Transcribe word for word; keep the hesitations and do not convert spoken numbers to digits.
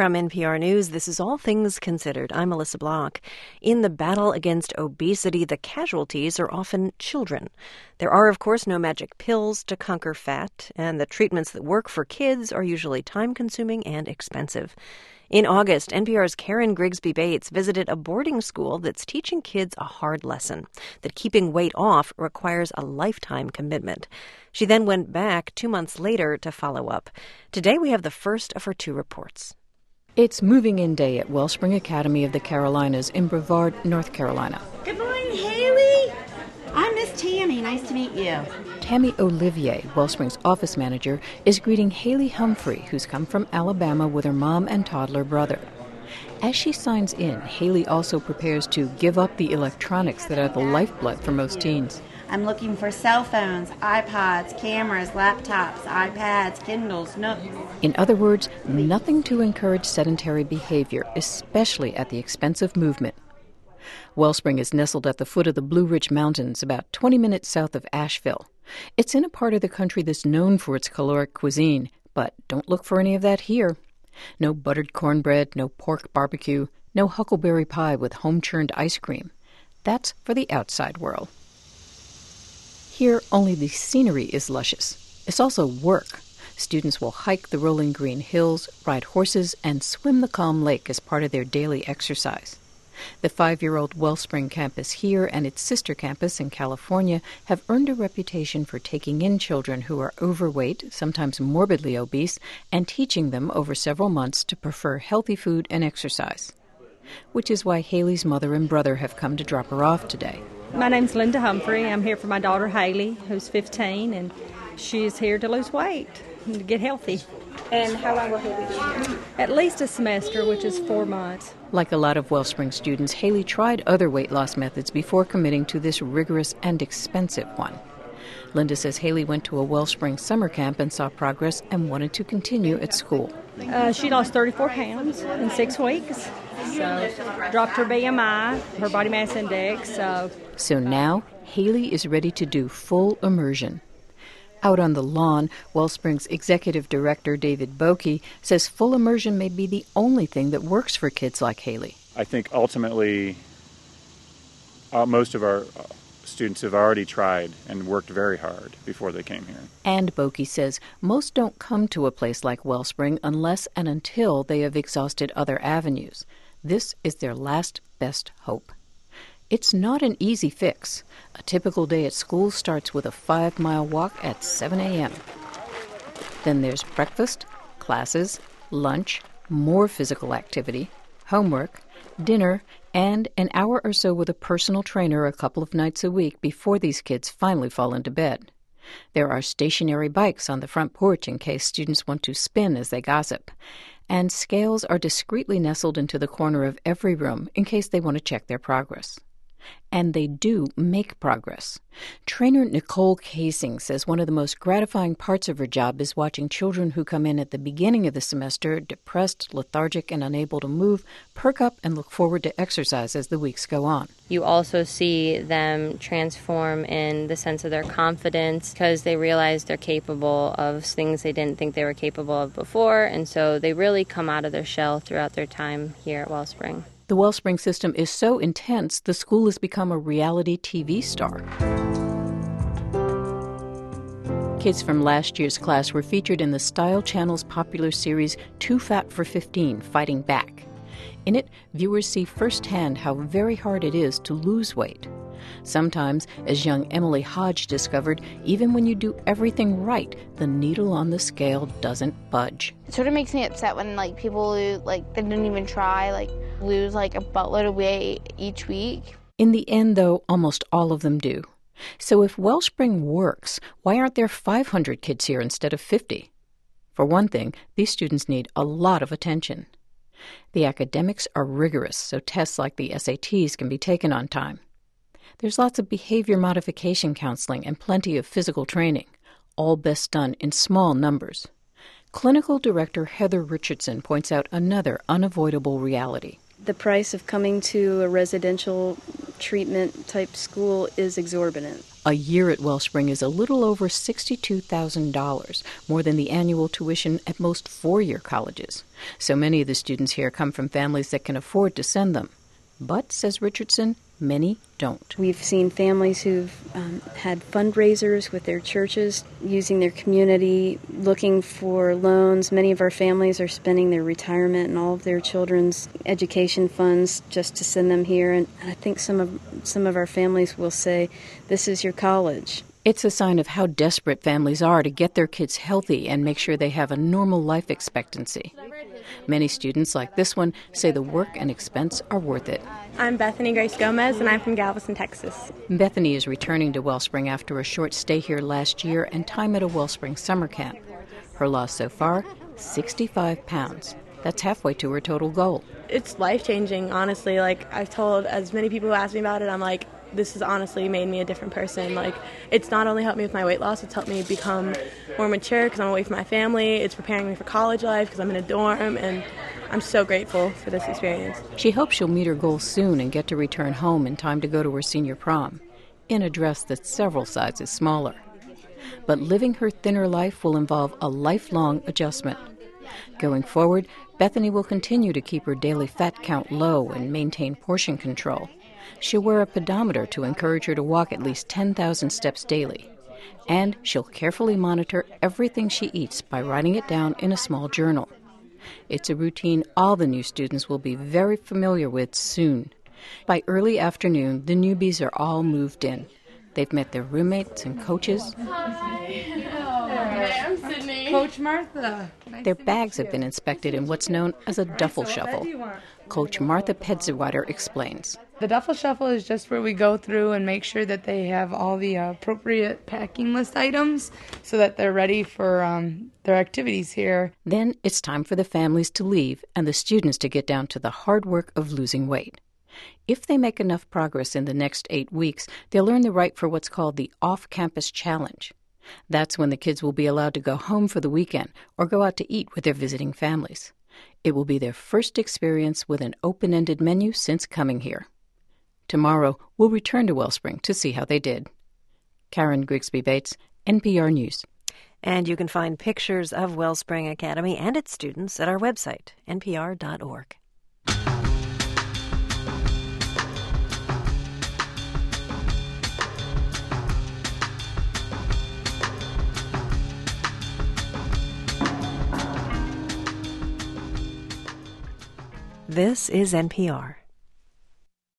From N P R News, this is All Things Considered. I'm Melissa Block. In the battle against obesity, the casualties are often children. There are, of course, no magic pills to conquer fat, and the treatments that work for kids are usually time-consuming and expensive. In August, N P R's Karen Grigsby Bates visited a boarding school that's teaching kids a hard lesson, that keeping weight off requires a lifetime commitment. She then went back two months later to follow up. Today we have the first of her two reports. It's moving in day at Wellspring Academy of the Carolinas in Brevard, North Carolina. Good morning, Haley. I'm Miss Tammy. Nice to meet you. Tammy Olivier, Wellspring's office manager, is greeting Haley Humphrey, who's come from Alabama with her mom and toddler brother. As she signs in, Haley also prepares to give up the electronics that are the lifeblood for most teens. I'm looking for cell phones, iPods, cameras, laptops, iPads, Kindles, Nooks. In other words, nothing to encourage sedentary behavior, especially at the expense of movement. Wellspring is nestled at the foot of the Blue Ridge Mountains, about twenty minutes south of Asheville. It's in a part of the country that's known for its caloric cuisine, but don't look for any of that here. No buttered cornbread, no pork barbecue, no huckleberry pie with home-churned ice cream. That's for the outside world. Here, only the scenery is luscious. It's also work. Students will hike the rolling green hills, ride horses, and swim the calm lake as part of their daily exercise. The five-year-old Wellspring campus here and its sister campus in California have earned a reputation for taking in children who are overweight, sometimes morbidly obese, and teaching them over several months to prefer healthy food and exercise. Which is why Haley's mother and brother have come to drop her off today. My name's Linda Humphrey. I'm here for my daughter Haley, who's fifteen, and she's here to lose weight and to get healthy. And how long will Haley be here? At least a semester, which is four months. Like a lot of Wellspring students, Haley tried other weight loss methods before committing to this rigorous and expensive one. Linda says Haley went to a Wellspring summer camp and saw progress and wanted to continue at school. Uh, she lost thirty-four pounds in six weeks. So dropped her B M I, her body mass index. So, so now Haley is ready to do full immersion. Out on the lawn, Wellspring's executive director, David Bokey, says full immersion may be the only thing that works for kids like Haley. I think ultimately uh, most of our uh, students have already tried and worked very hard before they came here. And Bokey says most don't come to a place like Wellspring unless and until they have exhausted other avenues. This is their last best hope. It's not an easy fix. A typical day at school starts with a five-mile walk at seven a.m. Then there's breakfast, classes, lunch, more physical activity, homework, dinner, and an hour or so with a personal trainer a couple of nights a week before these kids finally fall into bed. There are stationary bikes on the front porch in case students want to spin as they gossip. And scales are discreetly nestled into the corner of every room in case they want to check their progress. And they do make progress. Trainer Nicole Casing says one of the most gratifying parts of her job is watching children who come in at the beginning of the semester, depressed, lethargic, and unable to move, perk up and look forward to exercise as the weeks go on. You also see them transform in the sense of their confidence because they realize they're capable of things they didn't think they were capable of before, and so they really come out of their shell throughout their time here at Wellspring. The Wellspring system is so intense, the school has become a reality T V star. Kids from last year's class were featured in the Style Channel's popular series Too Fat for fifteen, Fighting Back. In it, viewers see firsthand how very hard it is to lose weight. Sometimes, as young Emily Hodge discovered, even when you do everything right, the needle on the scale doesn't budge. It sort of makes me upset when like people lose, like they didn't even try, like lose like a buttload of weight each week. In the end, though, almost all of them do. So if Wellspring works, why aren't there five hundred kids here instead of fifty? For one thing, these students need a lot of attention. The academics are rigorous, so tests like the S A Ts can be taken on time. There's lots of behavior modification counseling and plenty of physical training, all best done in small numbers. Clinical Director Heather Richardson points out another unavoidable reality. The price of coming to a residential treatment type school is exorbitant. A year at Wellspring is a little over sixty-two thousand dollars, more than the annual tuition at most four-year colleges. So many of the students here come from families that can afford to send them. But, says Richardson, many don't. We've seen families who've um, had fundraisers with their churches, using their community, looking for loans. Many of our families are spending their retirement and all of their children's education funds just to send them here. And I think some of some of our families will say, this is your college. It's a sign of how desperate families are to get their kids healthy and make sure they have a normal life expectancy. Many students, like this one, say the work and expense are worth it. I'm Bethany Grace Gomez, and I'm from Galveston, Texas. Bethany is returning to Wellspring after a short stay here last year and time at a Wellspring summer camp. Her loss so far, sixty-five pounds. That's halfway to her total goal. It's life-changing, honestly. Like, I've told as many people who ask me about it, I'm like, this has honestly made me a different person. Like, it's not only helped me with my weight loss, it's helped me become more mature because I'm away from my family. It's preparing me for college life because I'm in a dorm, and I'm so grateful for this experience. She hopes she'll meet her goal soon and get to return home in time to go to her senior prom, in a dress that's several sizes smaller. But living her thinner life will involve a lifelong adjustment. Going forward, Bethany will continue to keep her daily fat count low and maintain portion control. She'll wear a pedometer to encourage her to walk at least ten thousand steps daily. And she'll carefully monitor everything she eats by writing it down in a small journal. It's a routine all the new students will be very familiar with soon. By early afternoon, the newbies are all moved in. They've met their roommates and coaches. Hi, I'm Sydney. Coach Martha. Nice Their bags have been inspected in what's known as a duffel shuffle. Coach Martha Pedziwater explains. The duffel shuffle is just where we go through and make sure that they have all the uh, appropriate packing list items so that they're ready for um, their activities here. Then it's time for the families to leave and the students to get down to the hard work of losing weight. If they make enough progress in the next eight weeks, they'll earn the right for what's called the Off-Campus Challenge. That's when the kids will be allowed to go home for the weekend or go out to eat with their visiting families. It will be their first experience with an open-ended menu since coming here. Tomorrow, we'll return to Wellspring to see how they did. Karen Grigsby Bates, N P R News. And you can find pictures of Wellspring Academy and its students at our website, N P R dot org. This is N P R.